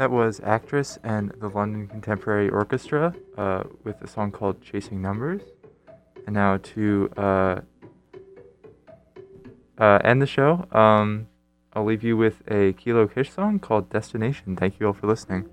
That was Actress and the London Contemporary Orchestra with a song called Chasing Numbers. And now to end the show, I'll leave you with a Kilo Kish song called Destination. Thank you all for listening.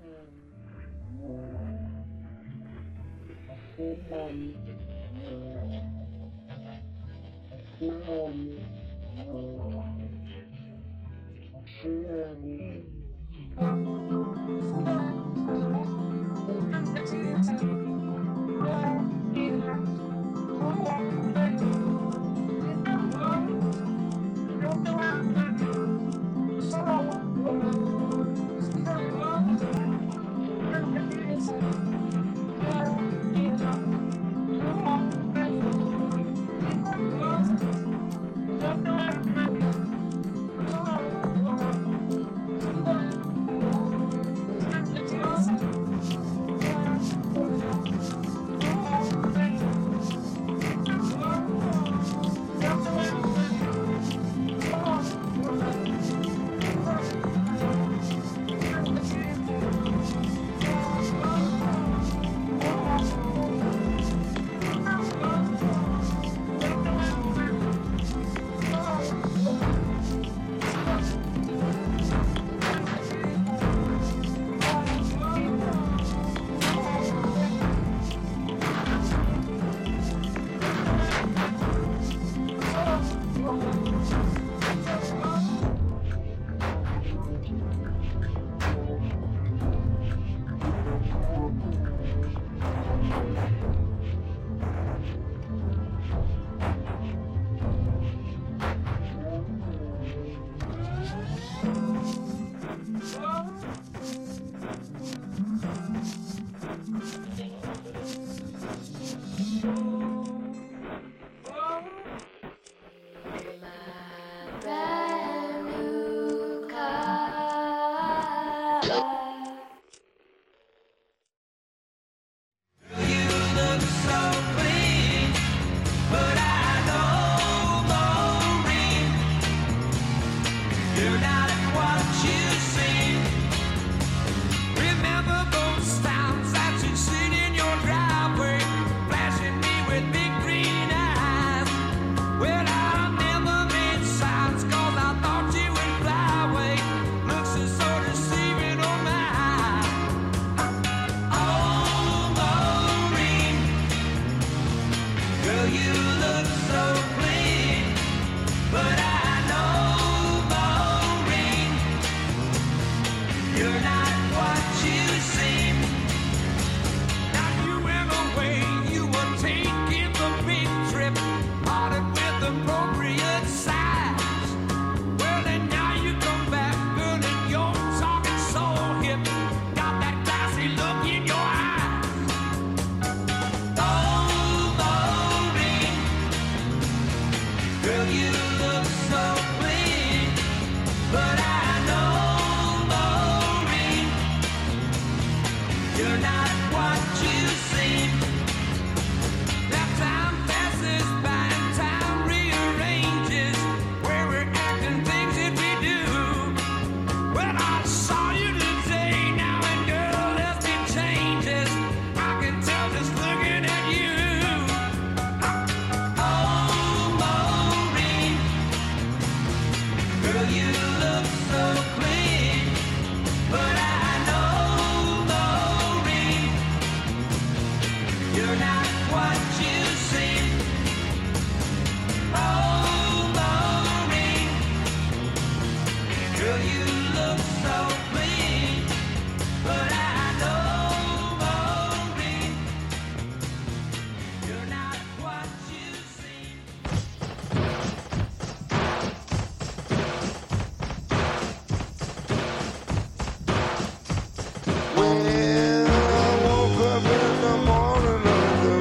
Well, I woke up in the morning of the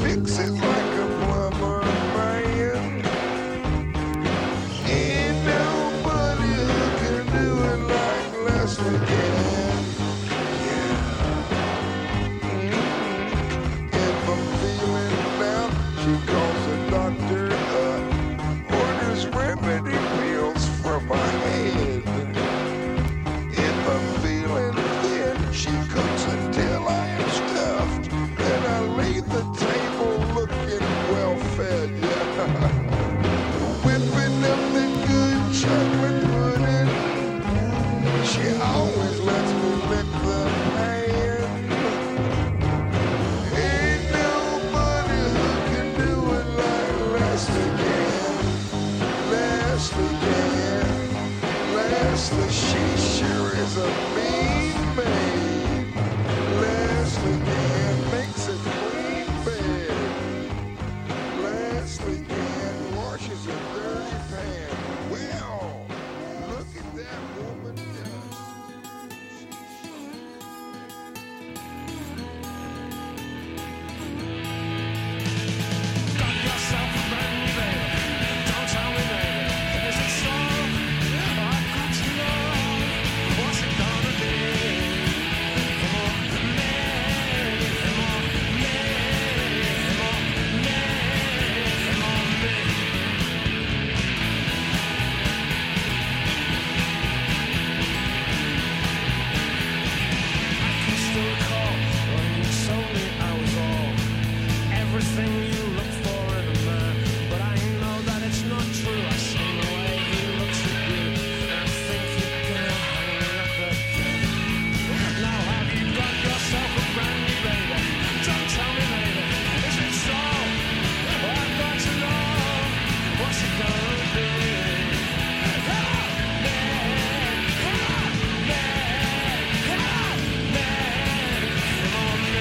fix it like a plumber, man. Ain't nobody who can do it like Leslie can. If I'm feeling down, she calls the doctor up, orders remedy pills for my head. If I'm feeling thin, she cooks until I am stuffed, then I leave the table looking well fed. Whipping up the good chocolate pudding, she always lets me lick the pan. Ain't nobody who can do it like Leslie can. Leslie can. Leslie, she sure is a mean maid. Leslie can makes a clean bed. Leslie can washes a dirty pan. Well, look at that woman go. Everything you look for in a man, but I know that it's not true. I see the way he looks at you, and I think you're gonna hang up again. Now have you got yourself a brand new baby? Don't tell me later, is it so? I've got to know, what's it gonna be? Help me, help me, help me, come on me.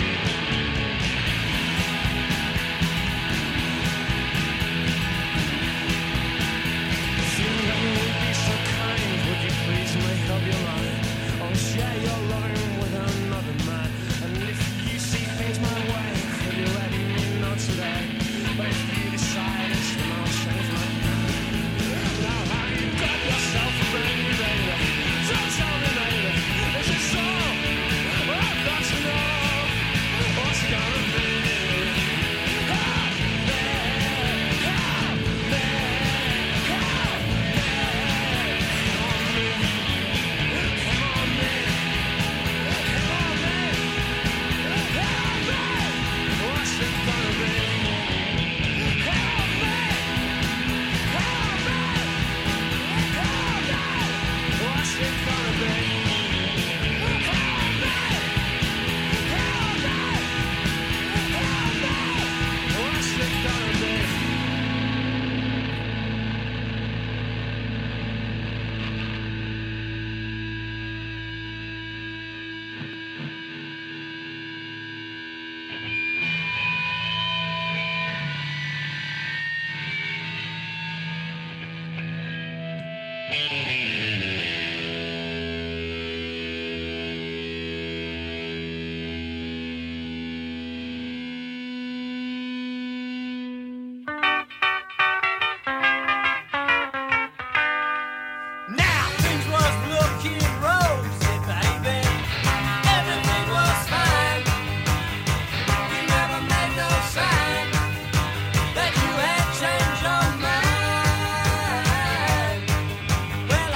Of your life, or share your loving with another man. And if you see things my way, will you let me know today? But if you decide it's then I'll change my mind. Now have you got yourself a brand new baby? Don't tell me later, is it so? I've got to know what's it gonna be. Help me, help me, help me, come on me. What's it gonna be? Help me! Help me! Help me! What's it gonna be? Help me! Help me! Help me! What's it gonna be? Now things was looking rosy, baby. Everything was fine. You never made no sign that you had changed your mind. Well,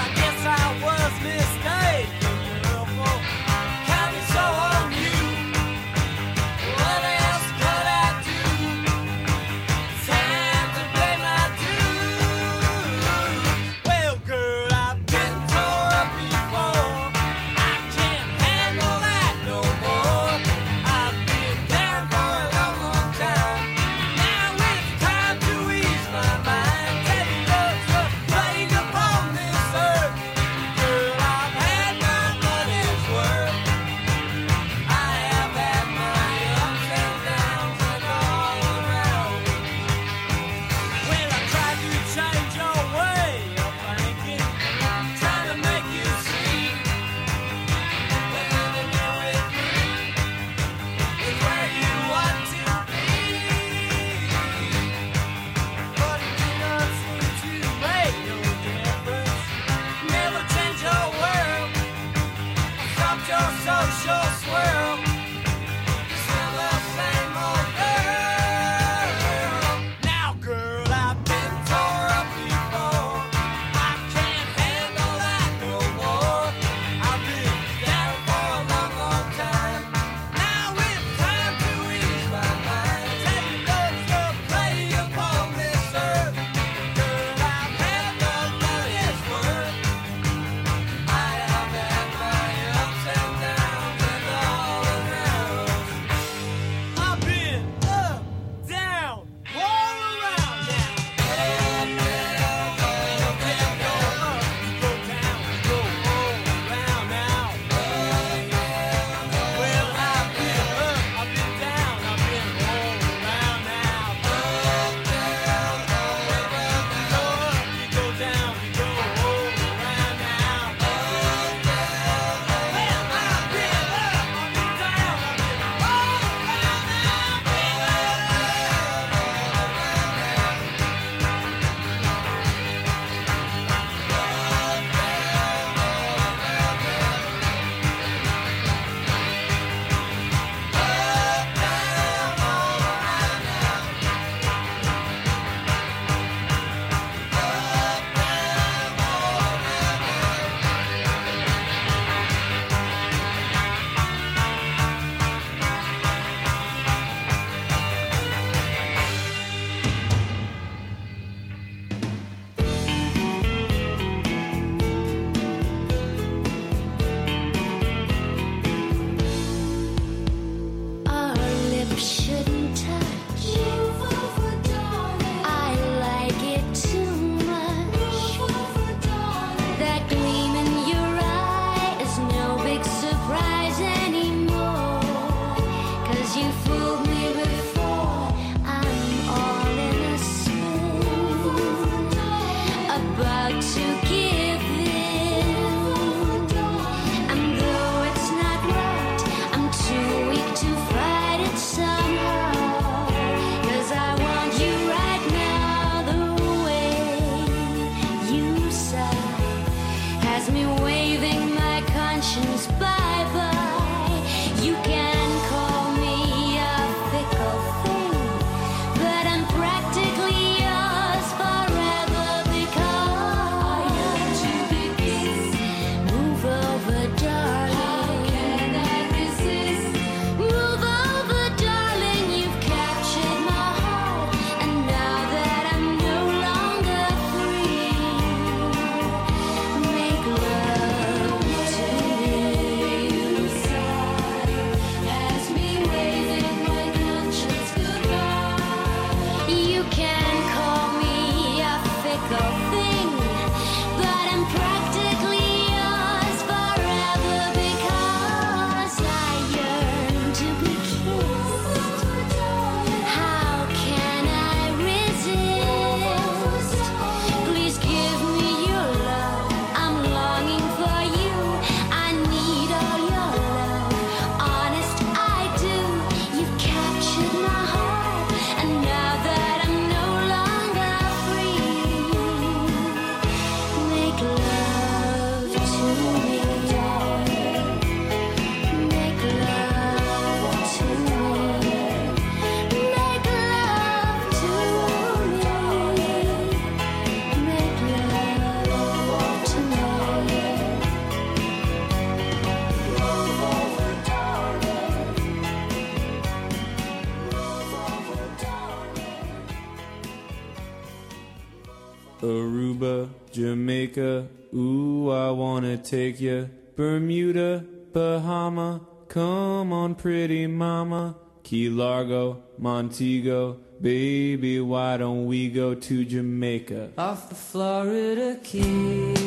Aruba, Jamaica, ooh, I wanna take ya. Bermuda, Bahama, come on pretty mama. Key Largo, Montego, baby, why don't we go to Jamaica? Off the Florida Keys.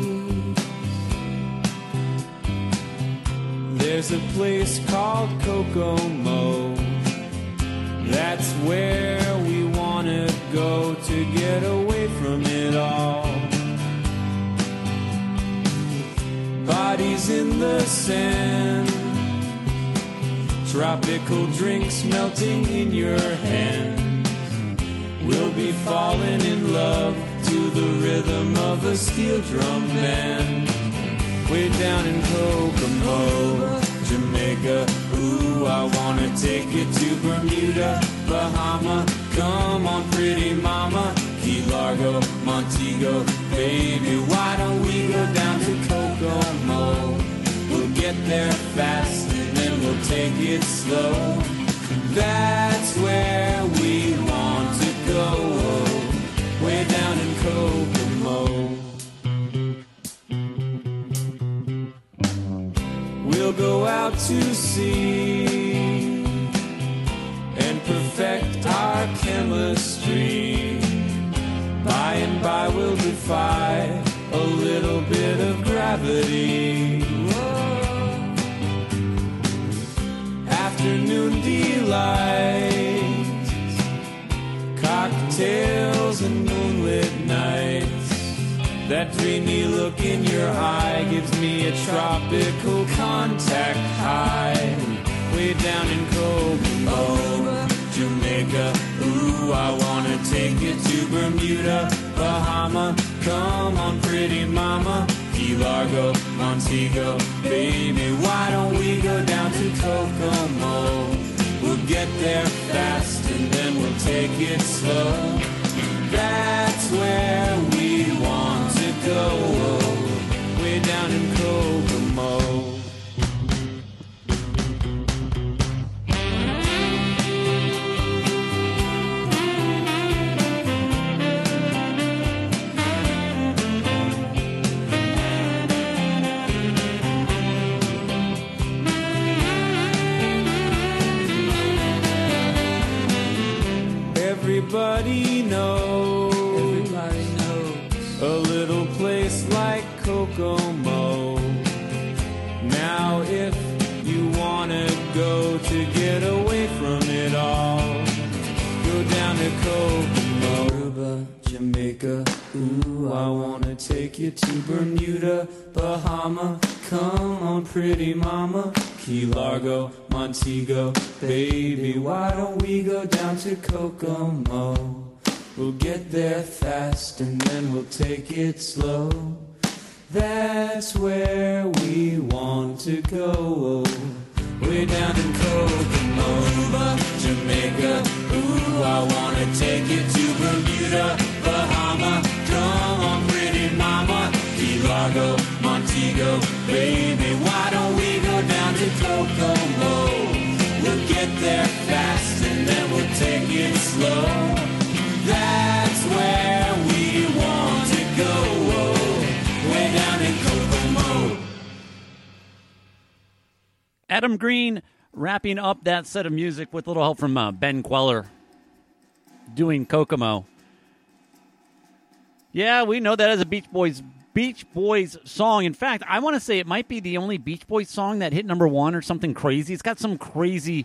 There's a place called Kokomo. That's where we wanna go to get away from it all. Bodies in the sand, tropical drinks melting in your hand. We'll be falling in love to the rhythm of a steel drum band. Way down in Kokomo, Jamaica, ooh, I wanna take you to Bermuda, Bahama, come on pretty mama. Key Largo, Montego, baby, why don't we go down to Kokomo? We'll get there fast and then we'll take it slow. That's where we want to go, way down in Kokomo. We'll go out to sea and perfect our chemistry. By and by we'll defy a little bit of gravity. Whoa. Afternoon delights, cocktails and moonlit nights. That dreamy look in your eye gives me a tropical contact high. Way down in Kokomo, Jamaica, ooh, I wanna take you to Bermuda, Bahama, come on pretty mama. Key Largo, Montego, baby, why don't we go down to Kokomo? We'll get there fast and then we'll take it slow. That's where we want to go, way down in Kokomo. Everybody knows a little place like Kokomo. Now if you wanna go to get away from it all, go down to Kokomo. Aruba, Jamaica, ooh, I wanna take you to Bermuda, Bahama, come on pretty mama. Key Largo, Montego, baby, why don't we go down to Kokomo? We'll get there fast and then we'll take it slow. That's where we want to go, way down in Kokomo. Jamaica, ooh, I wanna take you to Bermuda, Bahama, come on pretty mama. Key Largo, Montego, baby, why don't we go down to Kokomo? We'll get there fast and then we'll take it slow. That's where we want to go, way down in Kokomo. Adam Green wrapping up that set of music with a little help from Ben Queller doing Kokomo. Yeah, we know that as a Beach Boys song. In fact, I want to say it might be the only Beach Boys song that hit number one or something crazy. It's got some crazy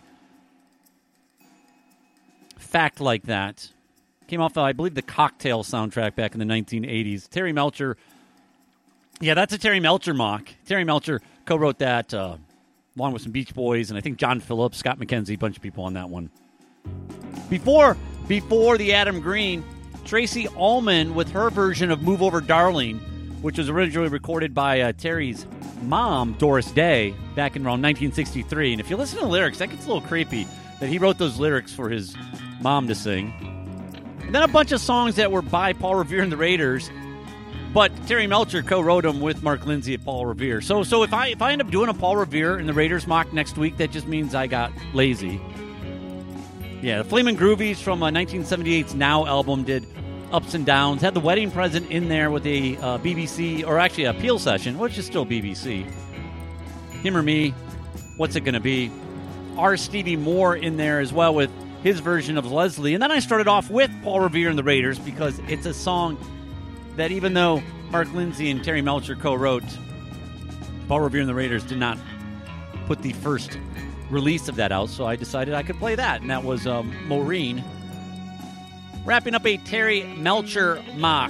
fact like that. Came off, I believe, the Cocktail soundtrack back in the 1980s. Terry Melcher. Yeah, that's a Terry Melcher mock. Terry Melcher co-wrote that along with some Beach Boys, and I think John Phillips, Scott McKenzie, a bunch of people on that one. Before the Adam Green, Tracy Ullman with her version of Move Over Darling, which was originally recorded by Terry's mom, Doris Day, back in around 1963. And if you listen to the lyrics, that gets a little creepy that he wrote those lyrics for his mom to sing. And then a bunch of songs that were by Paul Revere and the Raiders, but Terry Melcher co-wrote them with Mark Lindsay at Paul Revere. So if I end up doing a Paul Revere and the Raiders mock next week, that just means I got lazy. Yeah, the Flamin' Groovies from 1978's Now album did ups and downs. Had the wedding present in there with a BBC, or actually a Peel session, which is still BBC. Him or Me, What's It Gonna Be? Our Stevie Moore in there as well with his version of Leslie. And then I started off with Paul Revere and the Raiders because it's a song that even though Mark Lindsay and Terry Melcher co-wrote, Paul Revere and the Raiders did not put the first release of that out, so I decided I could play that, and that was Maureen. Wrapping up a Terry Melcher mock.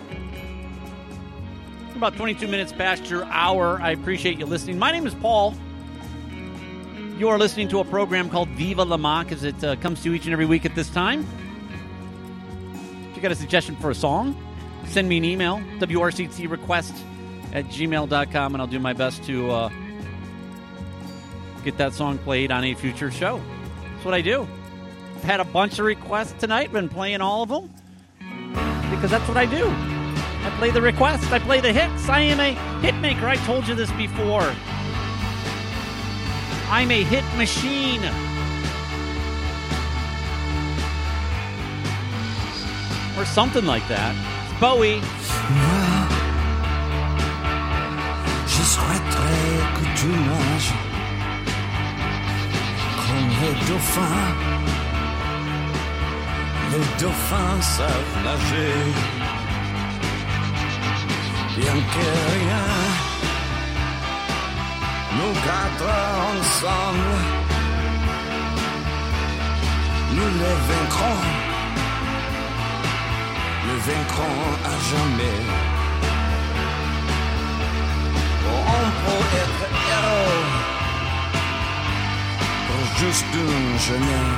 About 22 minutes past your hour. I appreciate you listening. My name is Paul. You are listening to a program called Viva La Mock as it comes to you each and every week at this time. If you got a suggestion for a song, send me an email, wrctrequest@gmail.com, and I'll do my best to get that song played on a future show. That's what I do. I've had a bunch of requests tonight, been playing all of them, because that's what I do. I play the requests, I play the hits. I am a hit maker. I told you this before. I'm a hit machine. Or something like that. It's Bowie. Moi, je souhaiterais que tu nages comme les dauphins. Les dauphins savent nager. Bien que rien, nous quatre ensemble, nous les vaincrons. Le vaincront à jamais. On peut être héros pour juste une journée.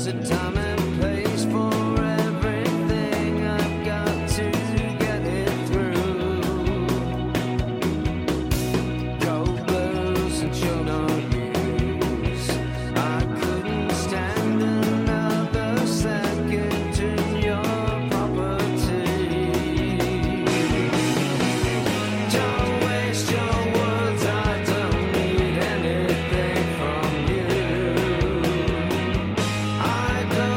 a time and place for everything. I've got to get it through. Cold blues and show no use. I couldn't stand another second in your property. Don't waste your words, I don't need anything from you. I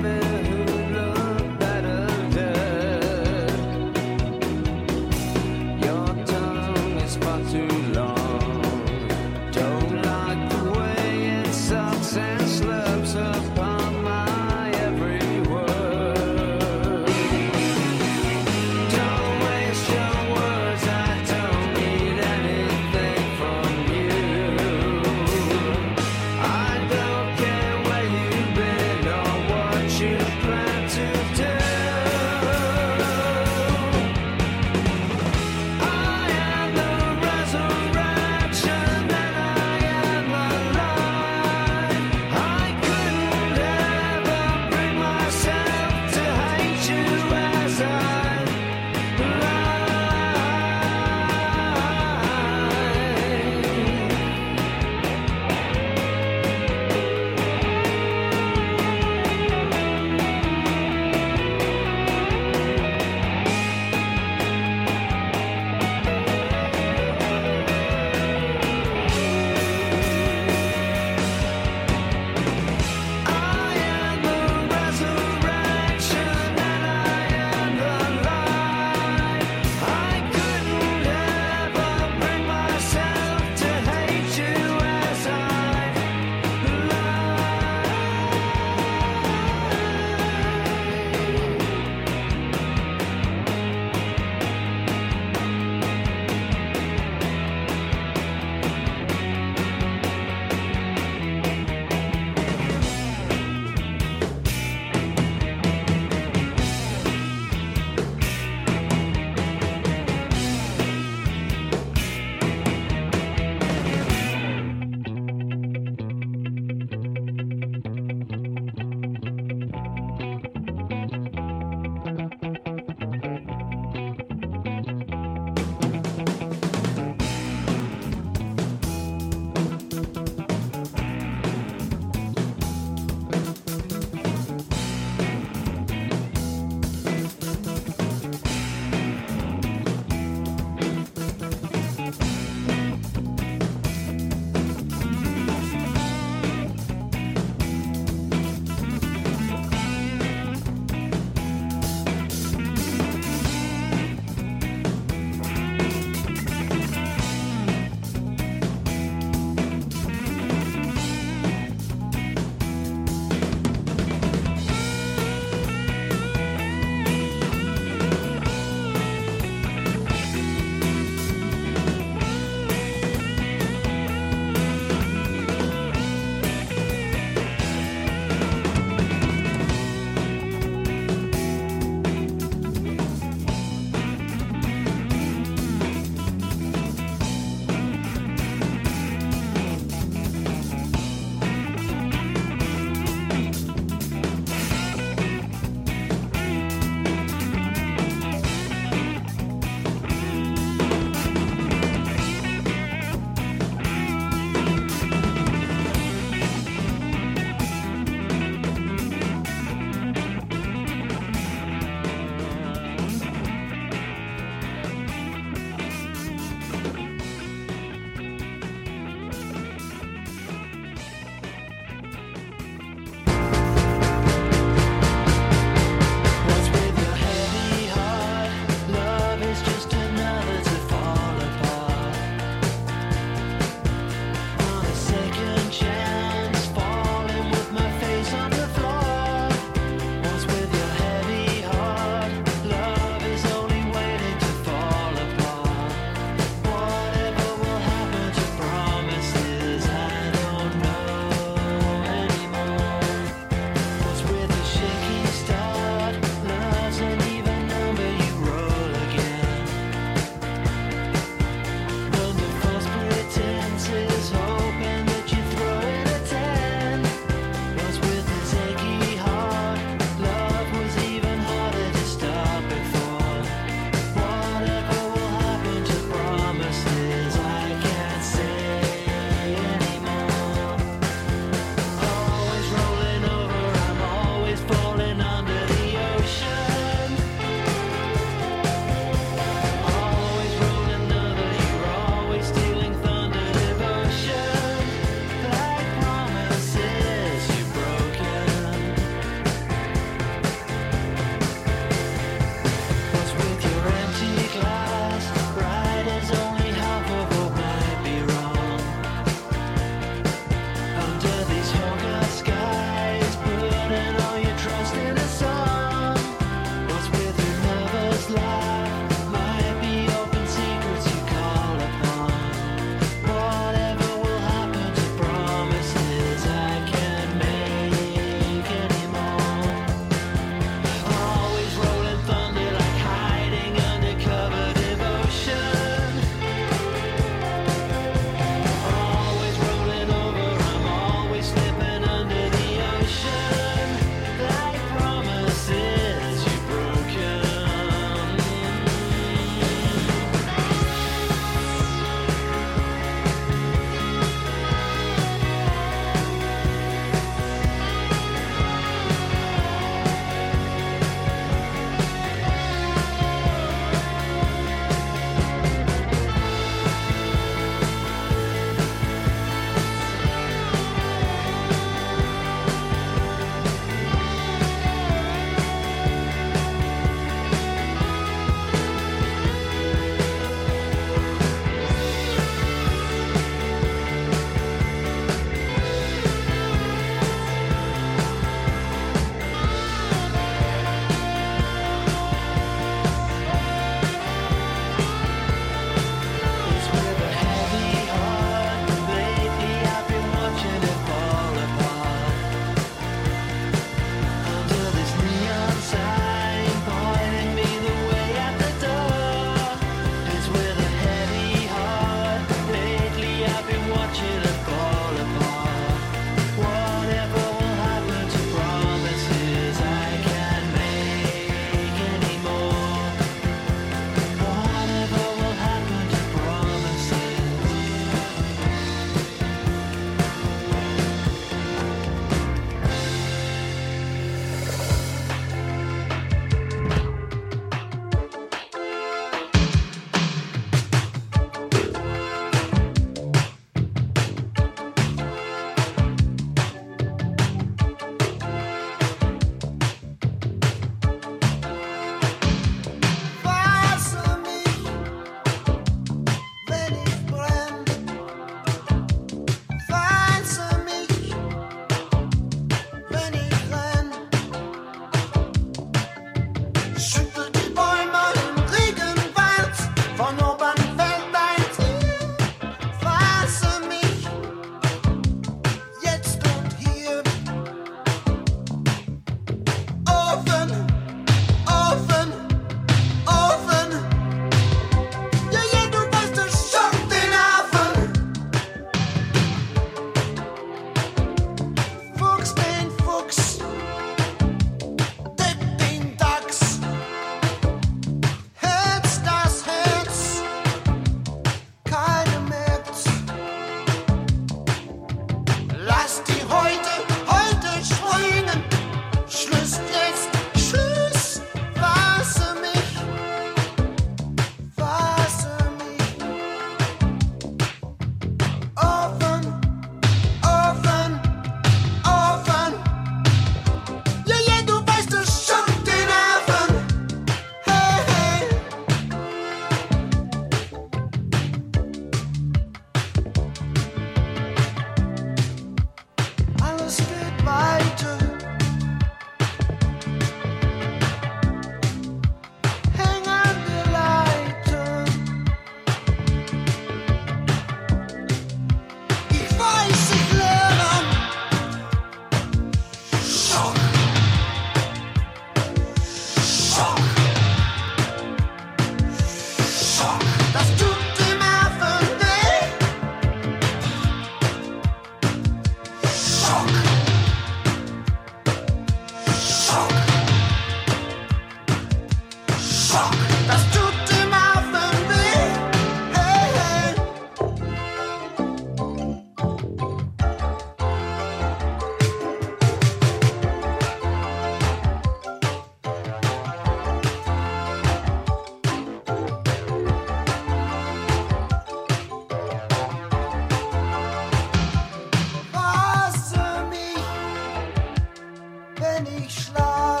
wenn ich schlaf.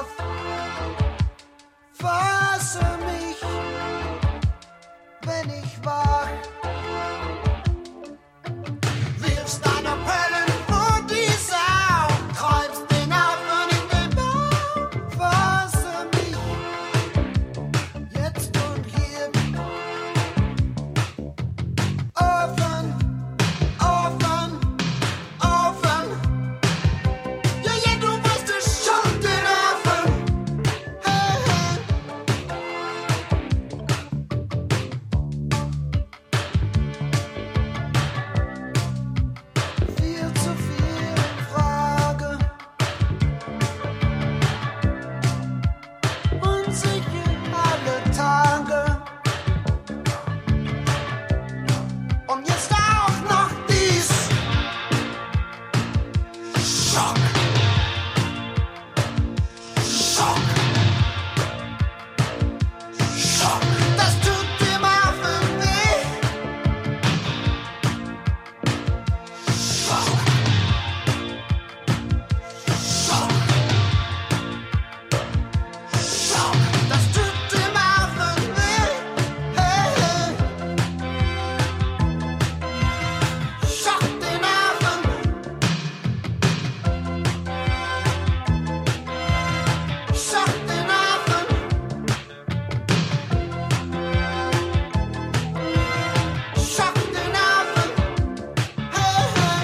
Fasse mich, wenn ich wach. Wirfst deine Perlen vor die Sau, treibst den Affen in den Bauch. Fasse mich, jetzt und hier. Offen, offen, offen. Ja, ja, du weißt es schon, den Affen. Hey, hey. Viel zu viel in Frage. Unsicher alle Tage. Und jetzt auch noch dies. Schock. Schock. Schock. Das tut dem Affen weh. Schock. Schock. Schock. Das tut dem Affen weh. Hey, hey. Schock den Affen. Schock den Affen. Schock den Affen. Hey, hey.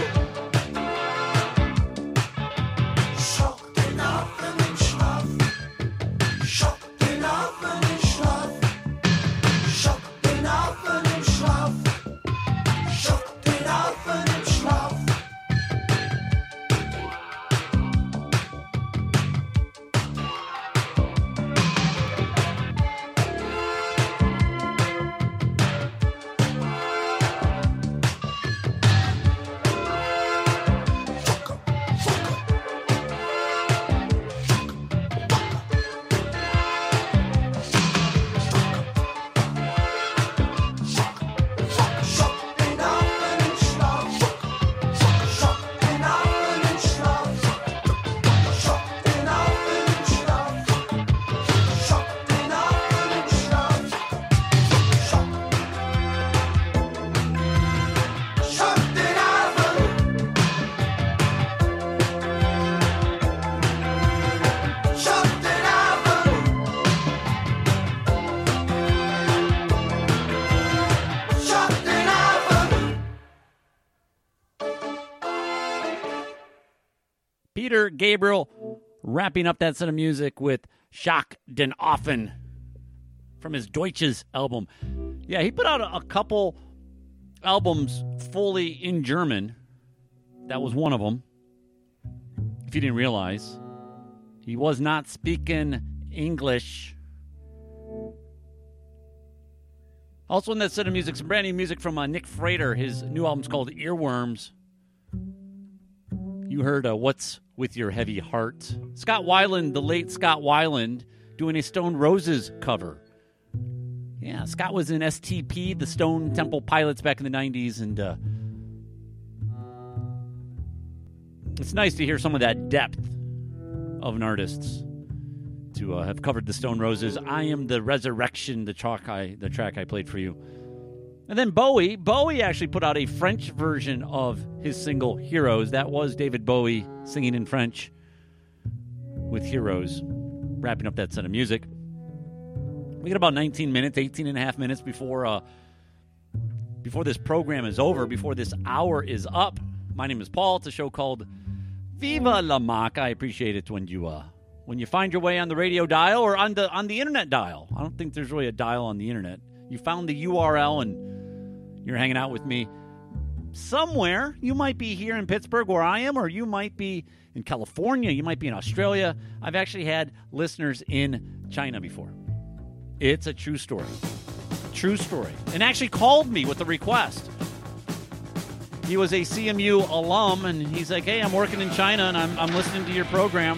Schock den Affen im Schlaf. Schock den Affen im Schlaf. Schock den Affen im Schlaf. Schock den Affen im Schlaf. Schock den Affen im Schlaf. Schock den Affen im Schlaf. Schock den Affen im Schlaf. Schock den Affen im Schlaf. Schock. Schock den Affen. Schock den Affen. Schock den Affen. Peter Gabriel wrapping up that set of music with Schock den Affen from his Deutsches album. Yeah, he put out a couple albums fully in German. That was one of them. If you didn't realize, he was not speaking English. Also in that set of music, some brand new music from Nick Frater. His new album's called Earworms. You heard What's With Your Heavy Heart. Scott Weiland, the late Scott Weiland, doing a Stone Roses cover. Yeah, Scott was in STP, the Stone Temple Pilots, back in the 90s, and it's nice to hear some of that depth of an artist to have covered the Stone Roses. I Am the Resurrection, the track I played for you. And then Bowie actually put out a French version of his single Heroes. That was David Bowie singing in French with Heroes, wrapping up that set of music. We got about 18 and a half minutes before this program is over, before this hour is up. My name is Paul. It's a show called Viva la Mac. I appreciate it when you find your way on the radio dial or on the internet dial. I don't think there's really a dial on the internet. You found the URL and you're hanging out with me somewhere. You might be here in Pittsburgh where I am, or you might be in California. You might be in Australia. I've actually had listeners in China before. It's a true story. True story. And actually called me with a request. He was a CMU alum, and he's like, hey, I'm working in China, and I'm listening to your program.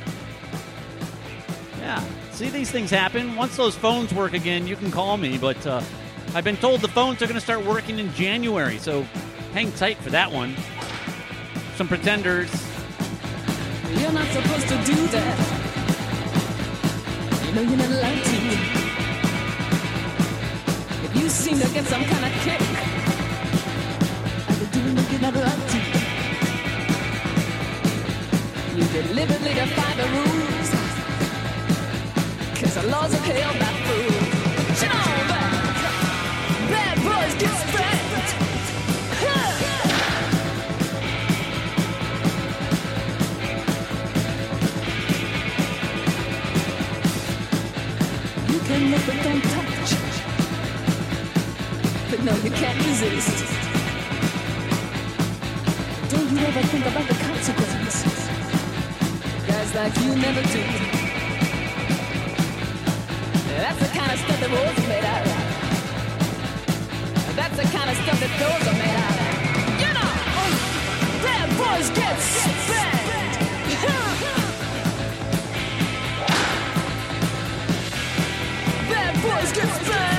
Yeah. See, these things happen. Once those phones work again, you can call me, but I've been told the phones are going to start working in January, so hang tight for that one. Some Pretenders. Yeah. you're not supposed to do that. You know you're not allowed to. If you seem to get some kind of kick out of doing what you're not allowed to, you deliberately defy the rules, 'cause the laws of hell not fools. You know that bad boys get spanked. You can look but don't touch, but no, you can't resist. Don't you ever think about the consequences? Guys like you never do. That's the kind of stuff that wolves are made out of. That's the kind of stuff that doors are made out of. You know, bad boys get spanked. Bad boys get spanked.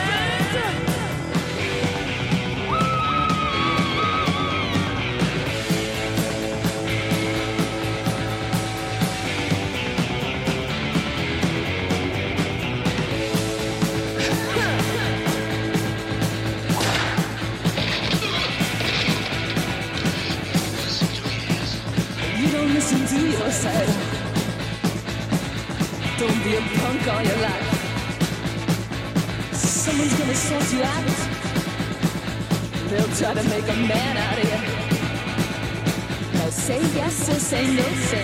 Listen to yourself. Don't be a punk all your life. Someone's gonna sort you out. They'll try to make a man out of you. Now say yes or say no, sir.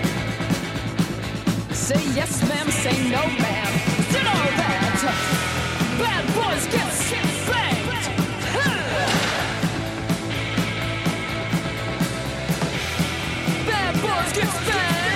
Say yes, ma'am, say no, ma'am. You know that bad boys get spanked. Bad boys get spanked.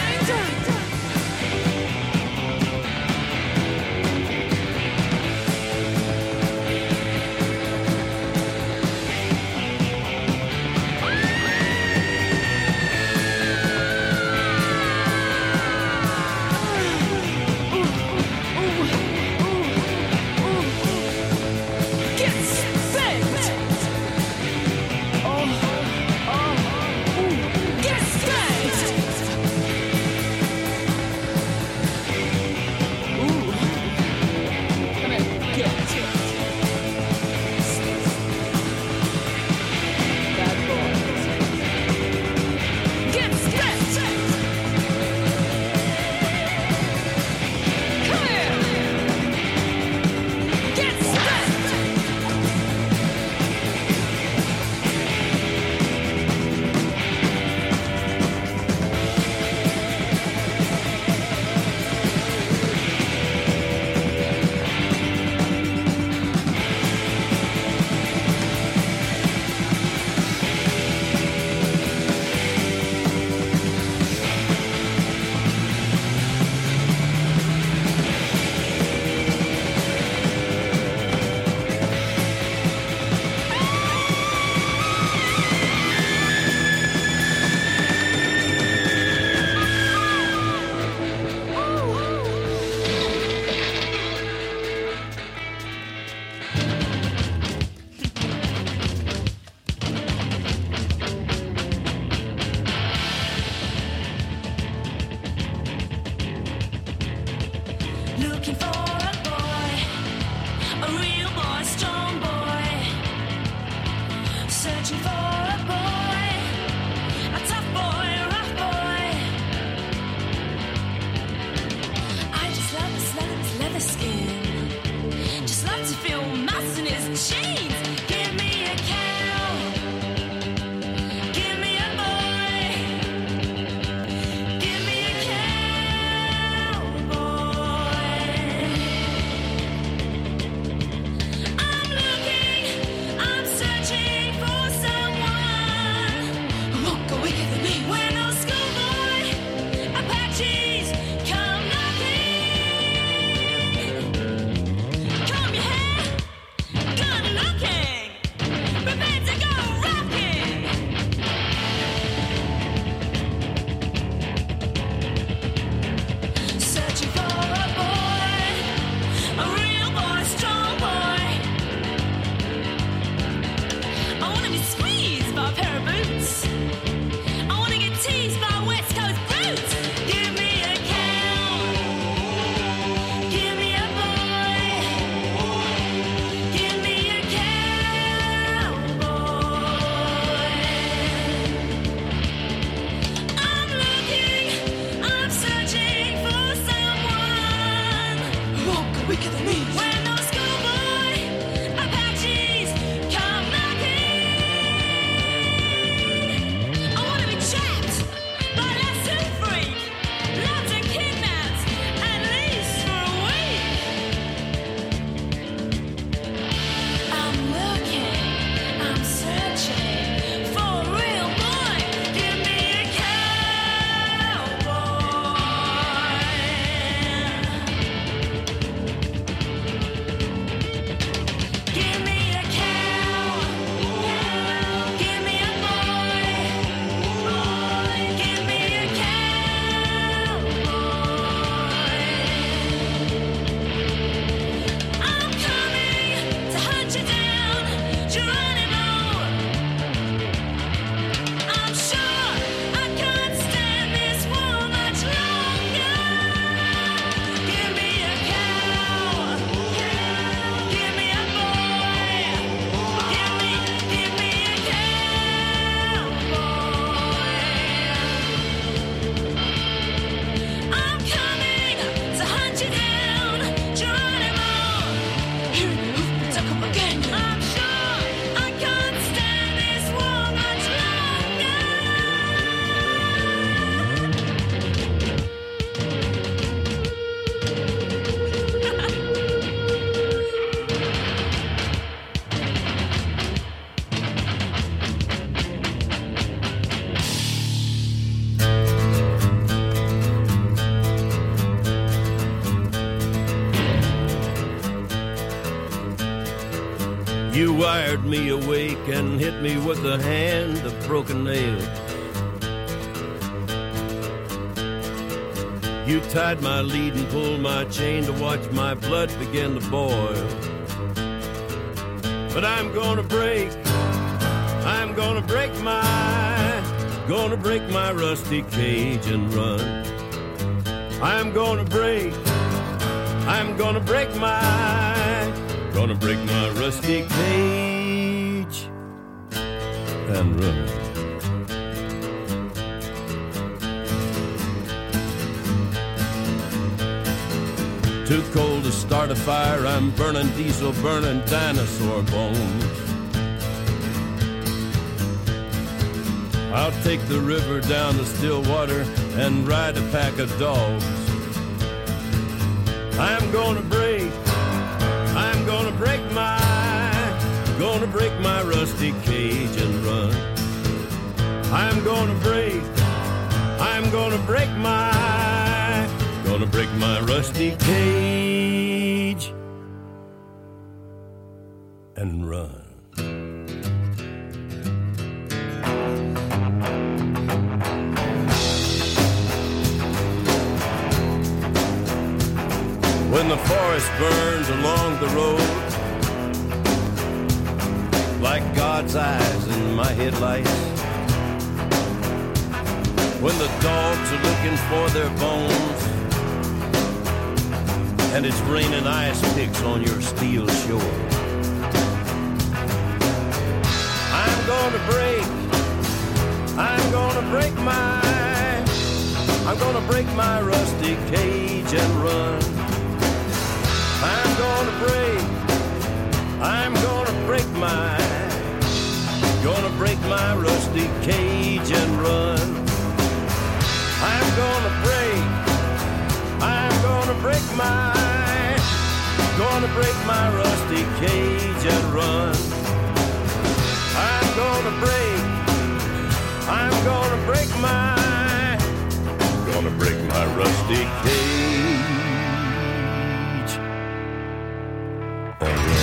Looking for a boy, a real boy, strong boy. Searching for a boy, a tough boy, a rough boy. I just love his leather skin. Just love to feel mouse in his jeans. Give me a cow, give me a boy, give me a cowboy. When those schoolboy Apaches come knocking, I wanna be trapped, but less than free. Lots of kidnapped, at least for a week. I'm looking, I'm searching for a real boy. Give me a Give me a cow, give me a boy, give me a cowboy. I'm coming to hunt you down, Geronimo. I'm sure I can't stand this war much longer. Give me a cow, give me a boy, give me a cowboy. I'm coming to hunt you down, Geronimo. Talk up again. I'm sure I can't stand this war much longer. You wired me awake and hit me with a hand of broken nails. You tied my lead and pulled my chain to watch my blood begin to boil. But I'm gonna break my rusty cage and run. I'm gonna break my rusty cage and run. Too cold to start a fire, I'm burning diesel, burning dinosaur bones. I'll take the river down to Stillwater and ride a pack of dogs. I'm gonna break my rusty cage and run. I'm gonna break my rusty cage and run. When the forest burns along the road like God's eyes in my headlights, when the dogs are looking for their bones and it's raining ice picks on your steel shore, I'm gonna break my rusty cage and run. I'm gonna break my rusty cage and run. I'm gonna break my rusty cage and run. I'm gonna break my rusty cage and run.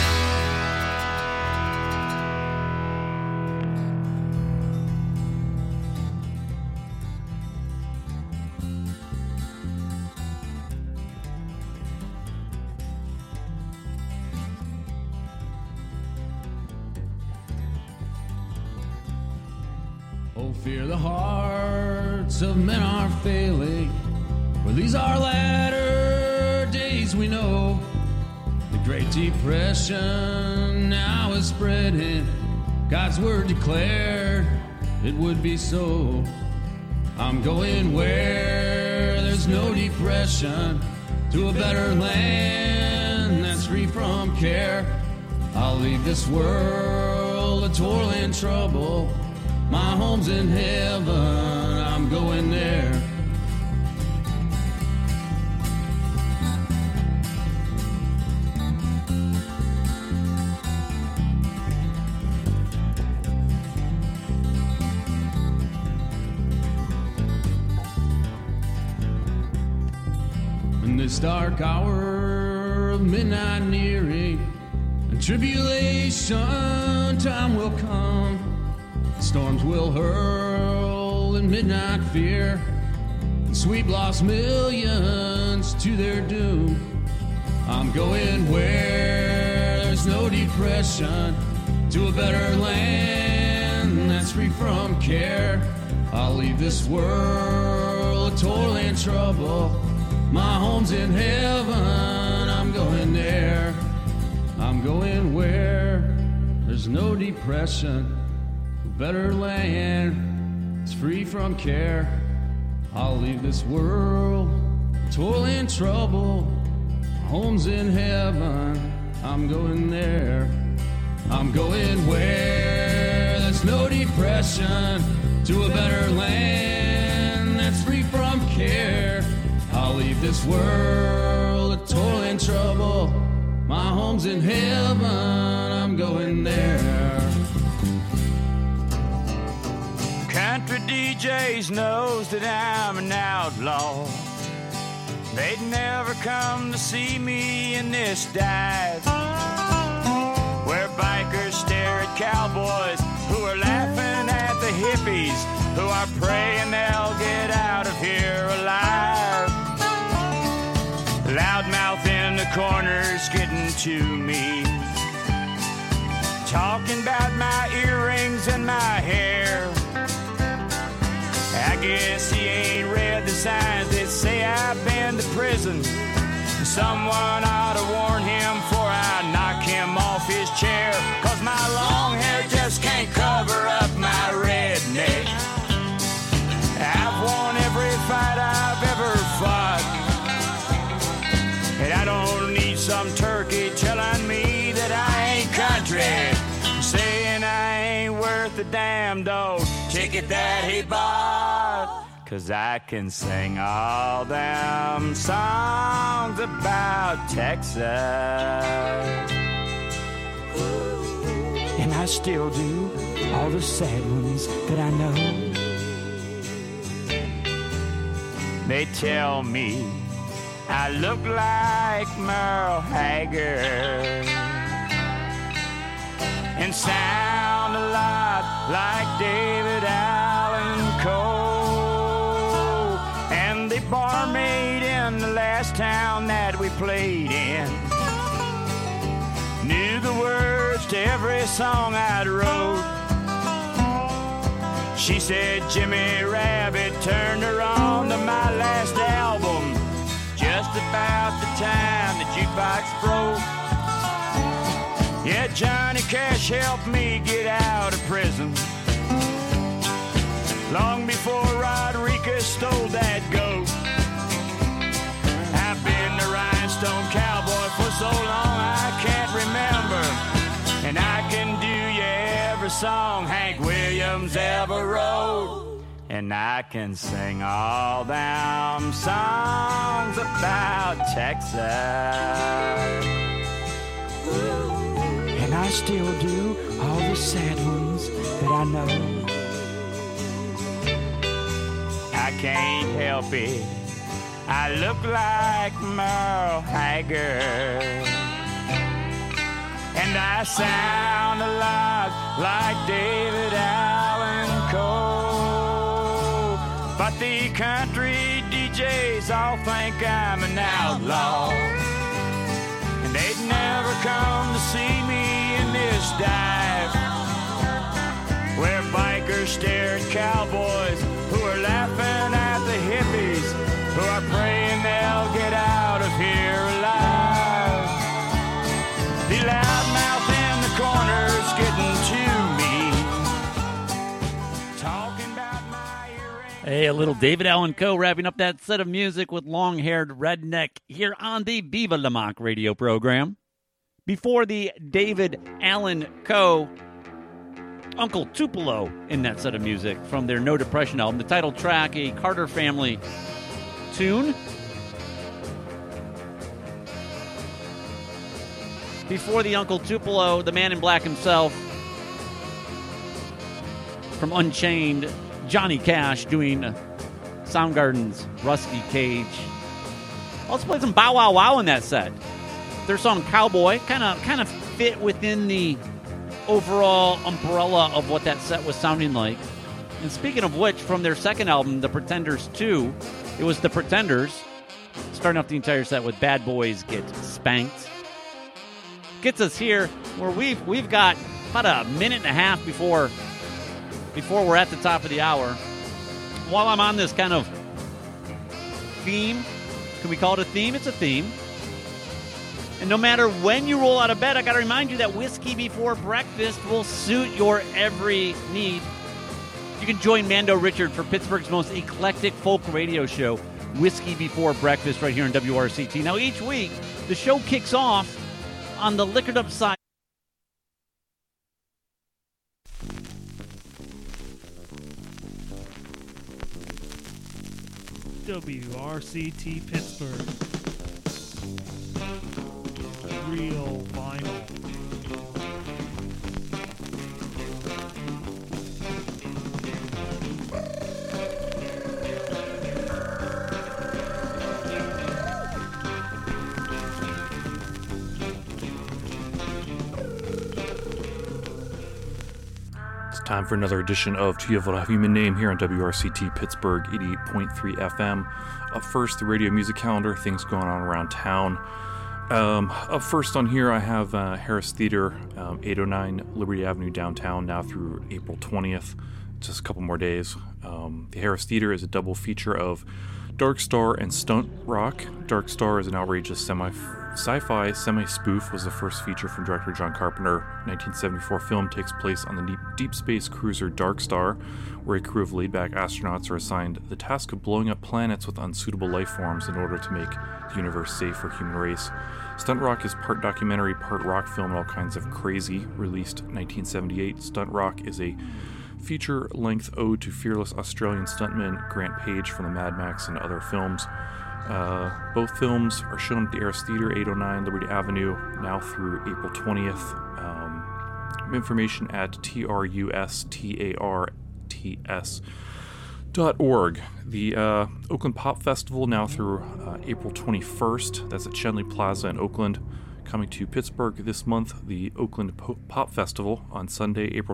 Oh, fear the hearts of men are failing, for these are latter days we know. The Great Depression now is spreading, God's word declared it would be so. I'm going where there's no depression, to a better land that's free from care. I'll leave this world of toil and trouble. My home's in heaven, I'm going there. In this dark hour of midnight nearing, and tribulation time will come. Storms will hurl in midnight fear, and sweep lost millions to their doom. I'm going where there's no depression, to a better land that's free from care. I'll leave this world of toil and trouble. My home's in heaven, I'm going there. I'm going where there's no depression, a better land, it's free from care. I'll leave this world, toil and trouble. Home's in heaven, I'm going there. I'm going where there's no depression, to a better land that's free from care. I'll leave this world of toil and trouble. My home's in heaven, I'm going there. Country DJs knows that I'm an outlaw. They'd never come to see me in this dive, where bikers stare at cowboys who are laughing at the hippies who are praying they'll get out of here alive. Loudmouth in the corners getting to me, talking about my earrings and my hair. I guess he ain't read the signs that say I've been to prison. Someone ought to warn him before I knock him off his chair, 'cause my long hair just can't cover up my redneck. I've won every fight I've ever fought, and I don't need some turkey telling me that I ain't country, saying I ain't worth a damn dog ticket that he bought. 'Cause I can sing all them songs about Texas, and I still do all the sad ones that I know. They tell me I look like Merle Haggard and sound a lot like David Allan Coe. And the barmaid in the last town that we played in knew the words to every song I'd wrote. She said Jimmy Rabbit turned her on to my last album just about the time the jukebox broke. Yeah, Johnny Cash helped me get out of prison long before Rodriguez stole that goat. I've been the Rhinestone Cowboy for so long I can't remember, and I can do you every song Hank Williams ever wrote. And I can sing all them songs about Texas, and I still do all the sad ones that I know. I can't help it, I look like Merle Haggard, and I sound a lot like David Allan Coe. But the country DJs all think I'm an outlaw, and they'd never come to see me in this dive, where bikers stare at cowboys who are laughing at the hippies who are praying they'll get out of here alive. The loudmouth in the corner's getting to me, talking about my earrings. Hey, a little David Allen Coe wrapping up that set of music with Long-Haired Redneck here on the Viva La Mock radio program. Before the David Allen Coe, Uncle Tupelo in that set of music from their No Depression album. The title track, a Carter Family tune. Before the Uncle Tupelo, the Man in Black himself from Unchained, Johnny Cash doing Soundgarden's Rusty Cage. Also played some Bow Wow Wow in that set. Their song Cowboy kind of fit within the overall umbrella of what that set was sounding like. And speaking of which, from their second album, The Pretenders 2, it was The Pretenders, starting off the entire set with Bad Boys Get Spanked. Gets us here where we've got about a minute and a half before we're at the top of the hour. While I'm on this kind of theme, can we call it a theme? It's a theme. And no matter when you roll out of bed, I got to remind you that Whiskey Before Breakfast will suit your every need. You can join Mando Richard for Pittsburgh's most eclectic folk radio show, Whiskey Before Breakfast, right here on WRCT. Now, each week, the show kicks off on the liquored up side. WRCT Pittsburgh. Real vinyl. Time for another edition of To You Have a Human Name here on WRCT Pittsburgh 88.3 FM. Up first, the radio music calendar, things going on around town. Up first on here, I have Harris Theater, 809 Liberty Avenue downtown, now through April 20th. Just a couple more days. The Harris Theater is a double feature of Dark Star and Stunt Rock. Dark Star is an outrageous sci-fi semi-spoof, was the first feature from director John Carpenter. 1974 film takes place on the deep space cruiser Dark Star, where a crew of laid-back astronauts are assigned the task of blowing up planets with unsuitable life forms in order to make the universe safe for human race. Stunt Rock is part documentary, part rock film, and all kinds of crazy. Released 1978, Stunt Rock is a feature-length ode to fearless Australian stuntman Grant Page from the Mad Max and other films. Both films are shown at the Harris Theater, 809 Liberty Avenue, now through April 20th. Information at trustarts.org. The Oakland Pop Festival, now through April 21st. That's at Shenley Plaza in Oakland. Coming to Pittsburgh this month, the Oakland Pop Festival on Saturday, April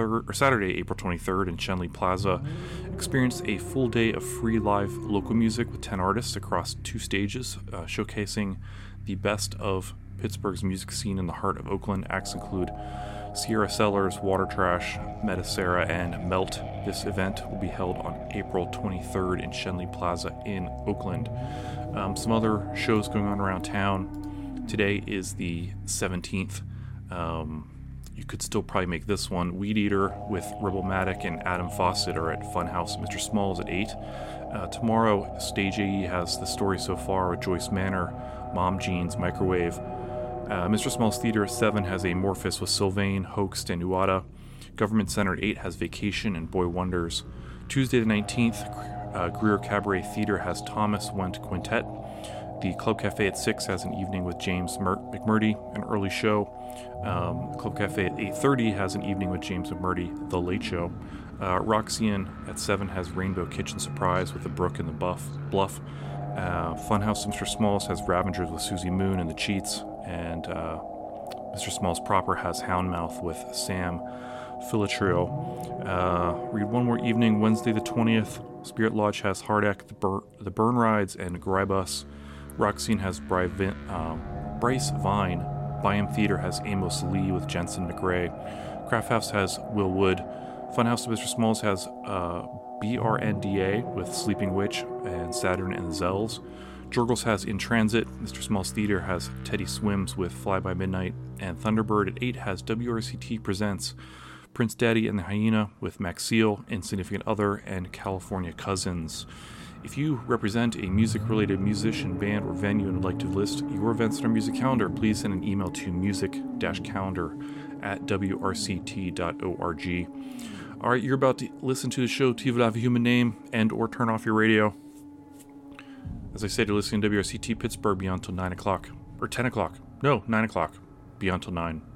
23rd in Shenley Plaza. Experience a full day of free live local music with 10 artists across 2 stages, showcasing the best of Pittsburgh's music scene in the heart of Oakland. Acts include Sierra Sellers, Water Trash, Metacera, and Melt. This event will be held on April 23rd in Shenley Plaza in Oakland. Some other shows going on around town. Today is the 17th. You could still probably make this one. Weed Eater with Rebelmatic and Adam Fawcett are at Funhouse. Mr. Smalls at 8. Tomorrow, Stage AE has The Story So Far with Joyce Manor, Mom Jeans, Microwave. Mr. Smalls Theater at 7 has Amorphous with Sylvain, Hoaxed, and Uada. Government Center at 8 has Vacation and Boy Wonders. Tuesday the 19th, Greer Cabaret Theater has Thomas Went Quintet. The Club Cafe at 6 has an evening with James McMurdy, an early show. Club Cafe at 8:30 has an evening with James McMurdy, The Late Show. Roxy at 7 has Rainbow Kitchen Surprise with The Brook and the Bluff. Funhouse Mr. Smalls has Ravengers with Susie Moon and The Cheats. And Mr. Smalls proper has Houndmouth with Sam Filatrio. Read one more evening, Wednesday the 20th. Spirit Lodge has Hardeck, the Burn Rides, and Grybus. Roxine has Bryce Vine. Byam Theater has Amos Lee with Jensen McRae. Craft House has Will Wood. Funhouse of Mr. Smalls has BRNDA with Sleeping Witch and Saturn and the Zells. Jurgles has In Transit. Mr. Smalls Theater has Teddy Swims with Fly By Midnight. And Thunderbird at 8 has WRCT Presents Prince Daddy and the Hyena with Max Seal, Insignificant Other, and California Cousins. If you represent a music-related musician, band, or venue and would like to list your events on our music calendar, please send an email to music-calendar@wrct.org. All right, you're about to listen to the show Tu veux la human name and or turn off your radio. As I said, you're listening to WRCT Pittsburgh beyond till 9 o'clock. Or 10 o'clock. No, 9 o'clock. Beyond till 9.